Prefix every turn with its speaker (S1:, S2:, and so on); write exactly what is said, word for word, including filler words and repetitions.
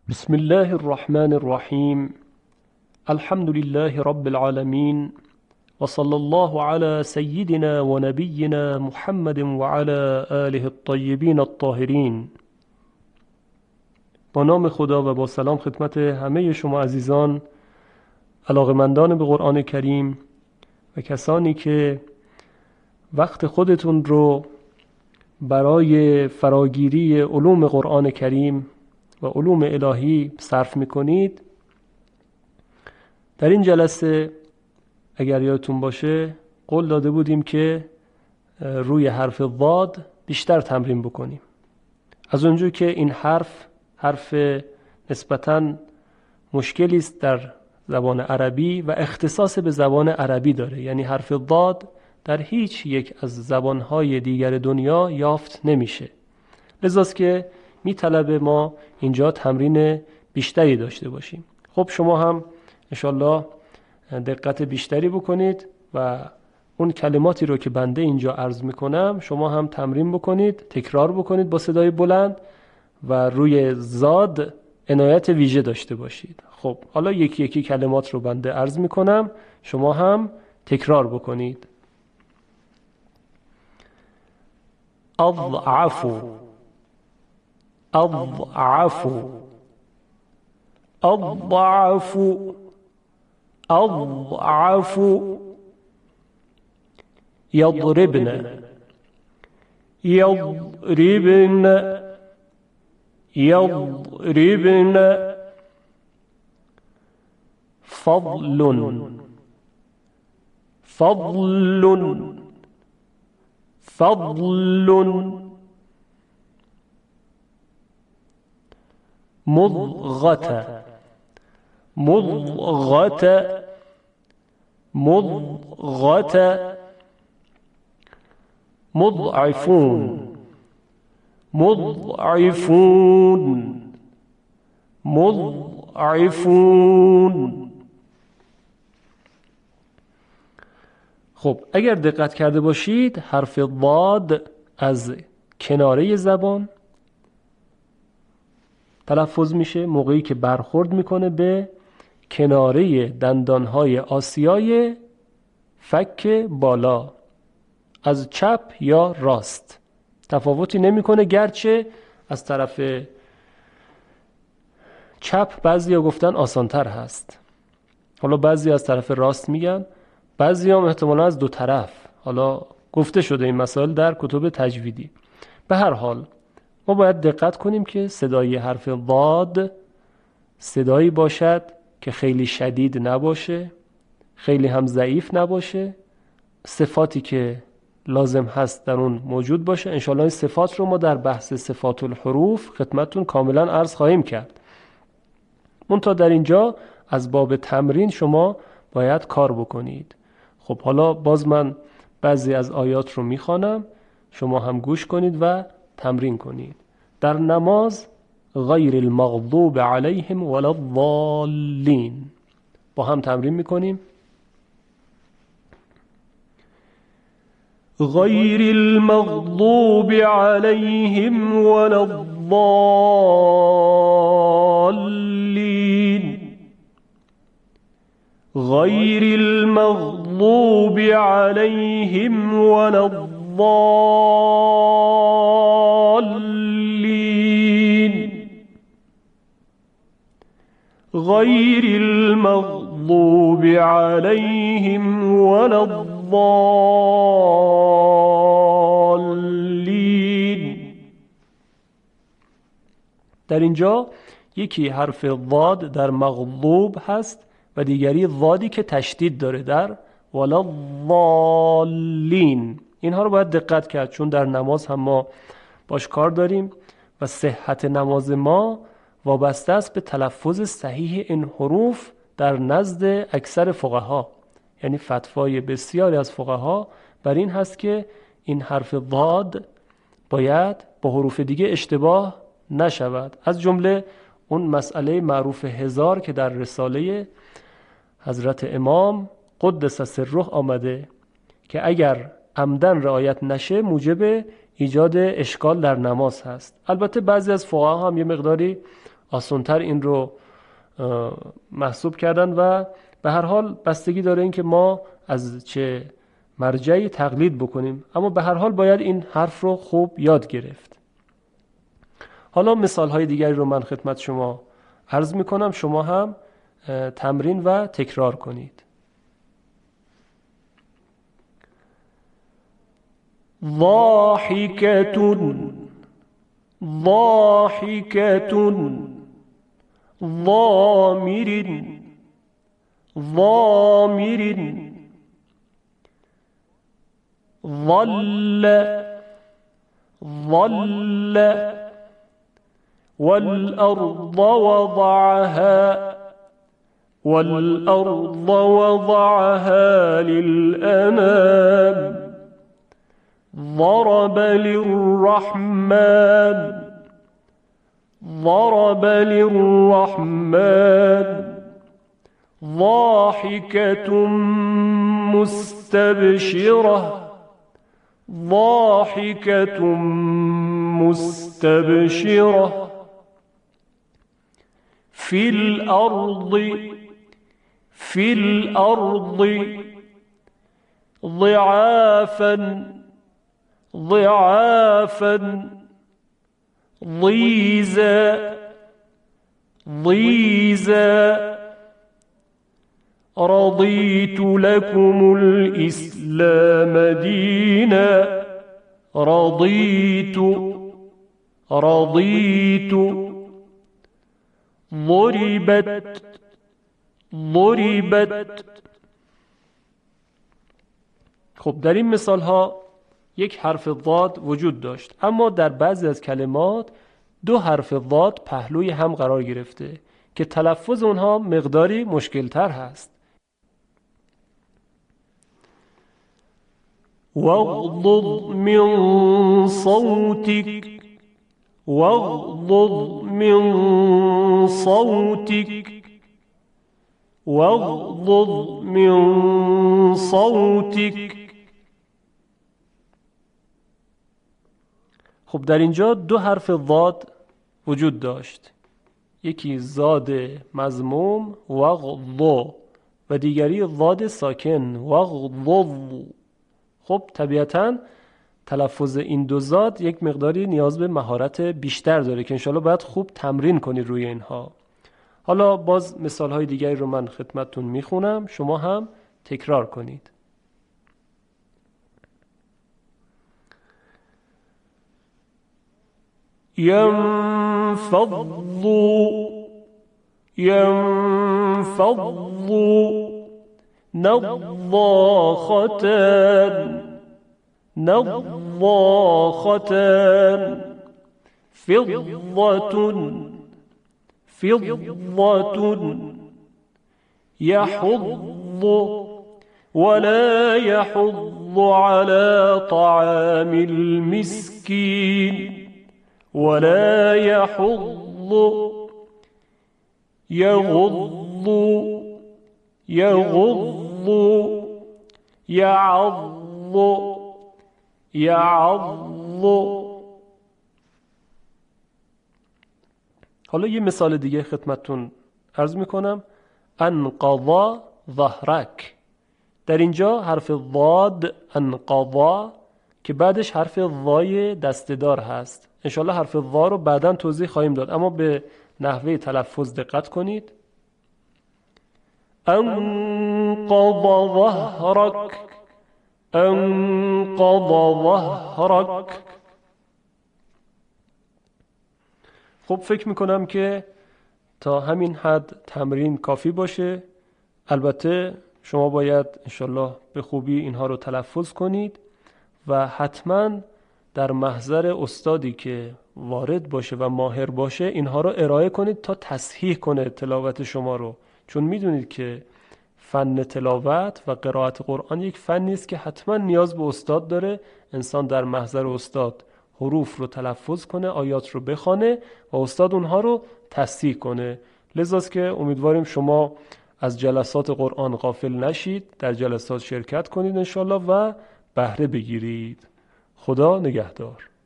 S1: بسم الله الرحمن الرحیم. الحمد لله رب العالمین و صلی الله علی سیدنا و نبینا محمد و علی آله الطیبین الطاهرین. با نام خدا و با سلام خدمت همه شما عزیزان، علاقه‌مندان به قرآن کریم و کسانی که وقت خودتون رو برای فراگیری علوم قرآن کریم و علوم الهی صرف میکنید. در این جلسه اگر یادتون باشه قول داده بودیم که روی حرف ضاد بیشتر تمرین بکنیم، از اونجا که این حرف حرف نسبتاً مشکلی است در زبان عربی و اختصاص به زبان عربی داره. یعنی حرف ضاد در هیچ یک از زبانهای دیگر دنیا یافت نمیشه، لذاست که میطلبه ما اینجا تمرین بیشتری داشته باشیم. خب شما هم انشالله دقت بیشتری بکنید و اون کلماتی رو که بنده اینجا عرض میکنم شما هم تمرین بکنید، تکرار بکنید با صدای بلند و روی زاد عنایت ویژه داشته باشید. خب حالا یکی یکی کلمات رو بنده عرض میکنم، شما هم تکرار بکنید. اضعفو اضعفو اضعفو اضعفو يضربن يضربن يضربن فضل فضل فضل مضغة مضغة مضغة مضعفون مضعفون مضعفون. خب اگر دقت کرده باشید حرف ضاد از کناره زبان تلفظ میشه موقعی که برخورد میکنه به کناره دندانهای آسیای فک بالا، از چپ یا راست تفاوتی نمیکنه، گرچه از طرف چپ بعضیا گفتن آسانتر هست، حالا بعضی از طرف راست میگن، بعضی هم احتمالا از دو طرف، حالا گفته شده این مسائل در کتب تجویدی. به هر حال ما باید دقت کنیم که صدای حرف ضاد صدایی باشد که خیلی شدید نباشه، خیلی هم ضعیف نباشه، صفاتی که لازم هست در اون موجود باشه. انشاءالله این صفات رو ما در بحث صفات الحروف خدمتتون کاملا عرض خواهیم کرد. منتها در اینجا از باب تمرین شما باید کار بکنید. خب حالا باز من بعضی از آیات رو میخوانم، شما هم گوش کنید و تمرین کنید. در نماز غیر المغضوب علیهم ولا الضالین با هم تمرین میکنیم. غیر المغضوب علیهم ولا الضالین غیر المغضوب علیهم ولا الضالین غیر المغضوب علیهم ولا الضالین. در اینجا یکی حرف ضاد در مغضوب هست و دیگری ضادی که تشدید داره در ولا الضالین. اینها رو باید دقت کرد چون در نماز هم ما باش کار داریم و صحت نماز ما وابسته است به تلفظ صحیح این حروف در نزد اکثر فقها. یعنی فتوای بسیاری از فقها بر این هست که این حرف ضاد باید با حروف دیگه اشتباه نشود، از جمله اون مسئله معروف هزار که در رساله حضرت امام قدس سره آمده که اگر عمدن رعایت نشه موجب ایجاد اشکال در نماز هست. البته بعضی از فقها هم یه مقداری آسان‌تر این رو محسوب کردن و به هر حال بستگی داره این که ما از چه مرجعی تقلید بکنیم، اما به هر حال باید این حرف رو خوب یاد گرفت. حالا مثال های دیگری رو من خدمت شما عرض میکنم، شما هم تمرین و تکرار کنید. ضاحکتون ضاحکتون ضامر ضامر ظل ظل والأرض وضعها والأرض وضعها للأنام ضرب للرحمن ضرب للرحمن ضاحكة مستبشرة ضاحكة مستبشرة في الأرض في الأرض ضعافا ضعافا ضيزا ضيزا رضيت لكم الإسلام دينا رضيت رضيت ضربت ضربت. خب در این مثال ها یک حرف ضاد وجود داشت، اما در بعضی از کلمات دو حرف ضاد پهلوی هم قرار گرفته که تلفظ اونها مقداری مشکل تر هست. واغضض من صوتك واغضض من صوتك واغضض من صوتك. خب در اینجا دو حرف ضاد وجود داشت، یکی ضاد مضموم وغض و دیگری ضاد ساکن وغضض. خب طبیعتاً تلفظ این دو ضاد یک مقداری نیاز به مهارت بیشتر داره که انشالله باید خوب تمرین کنید روی اینها. حالا باز مثال های دیگری رو من خدمتتون میخونم، شما هم تکرار کنید. ينفض ينفض نضاختان نضاختان فضة فضة يحض ولا يحض على طعام المسكين ولا يحض يغض يغض يعض يعض. حالا یه مثال دیگه خدمتتون عرض میکنم. انقضا ظهرک. در اینجا حرف ضاد انقضا که بعدش حرف ضای دسته‌دار هست. انشالله حرف ضا رو بعداً توضیح خواهیم داد، اما به نحوه تلفظ دقت کنید. انقض ظهرک انقض ظهرک. خب فکر میکنم که تا همین حد تمرین کافی باشه. البته شما باید انشالله به خوبی اینها رو تلفظ کنید و حتما در محضر استادی که وارد باشه و ماهر باشه اینها رو ارائه کنید تا تصحیح کنه تلاوت شما رو، چون میدونید که فن تلاوت و قرائت قرآن یک فنی است که حتما نیاز به استاد داره. انسان در محضر استاد حروف رو تلفظ کنه، آیات رو بخونه و استاد اونها رو تصحیح کنه. لذاست که امیدواریم شما از جلسات قرآن غافل نشید، در جلسات شرکت کنید انشالله و بهره بگیرید. خدا نگهدار.